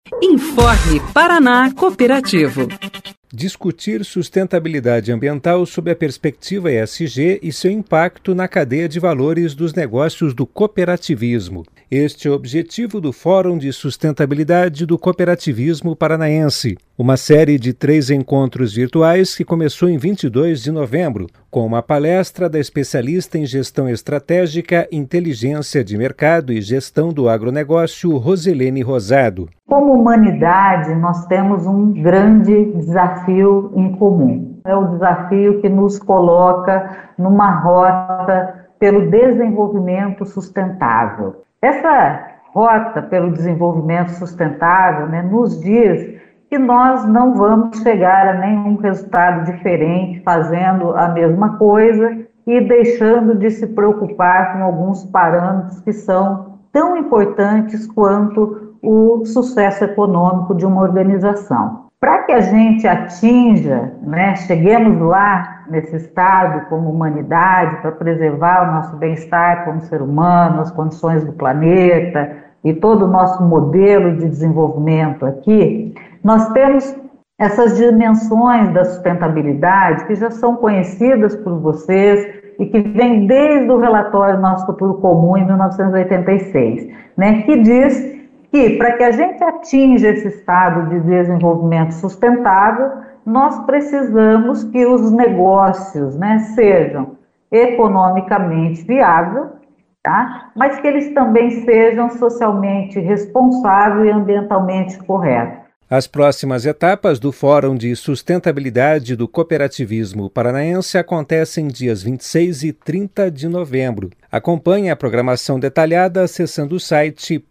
Informe Paraná Cooperativo. Discutir sustentabilidade ambiental sob a perspectiva ESG e seu impacto na cadeia de valores dos negócios do cooperativismo. Este é o objetivo do Fórum de Sustentabilidade do Cooperativismo Paranaense, uma série de 3 encontros virtuais que começou em 22 de novembro, com uma palestra da especialista em gestão estratégica, inteligência de mercado e gestão do agronegócio, Rosilene Rosado. Como humanidade, nós temos um grande desafio em comum. É o desafio que nos coloca numa rota pelo desenvolvimento sustentável. Essa rota pelo desenvolvimento sustentável, nos diz que nós não vamos chegar a nenhum resultado diferente fazendo a mesma coisa e deixando de se preocupar com alguns parâmetros que são tão importantes quanto o sucesso econômico de uma organização. Para que a gente atinja, cheguemos lá nesse estado como humanidade, para preservar o nosso bem-estar como ser humano, as condições do planeta e todo o nosso modelo de desenvolvimento aqui, nós temos essas dimensões da sustentabilidade que já são conhecidas por vocês e que vem desde o relatório Nosso Futuro Comum em 1986, que diz que para que a gente atinja esse estado de desenvolvimento sustentável, nós precisamos que os negócios sejam economicamente viáveis, mas que eles também sejam socialmente responsáveis e ambientalmente corretos. As próximas etapas do Fórum de Sustentabilidade do Cooperativismo Paranaense acontecem dias 26 e 30 de novembro. Acompanhe a programação detalhada acessando o site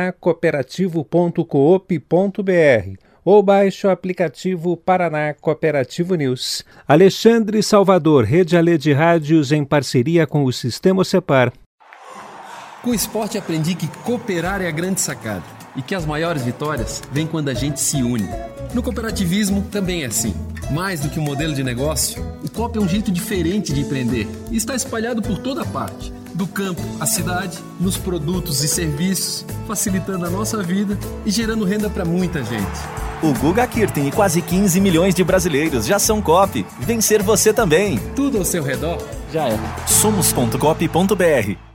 paranacooperativo.coop.br ou baixe o aplicativo Paraná Cooperativo News. Alexandre Salvador, Rede Alê de Rádios em parceria com o Sistema Cepar. Com o esporte aprendi que cooperar é a grande sacada e que as maiores vitórias vêm quando a gente se une. No cooperativismo também é assim. Mais do que um modelo de negócio, o coop é um jeito diferente de empreender e está espalhado por toda parte, do campo à cidade, nos produtos e serviços, facilitando a nossa vida e gerando renda para muita gente. O Guga Kirten e quase 15 milhões de brasileiros já são coop. Vencer você também. Tudo ao seu redor já é. Somos.coop.br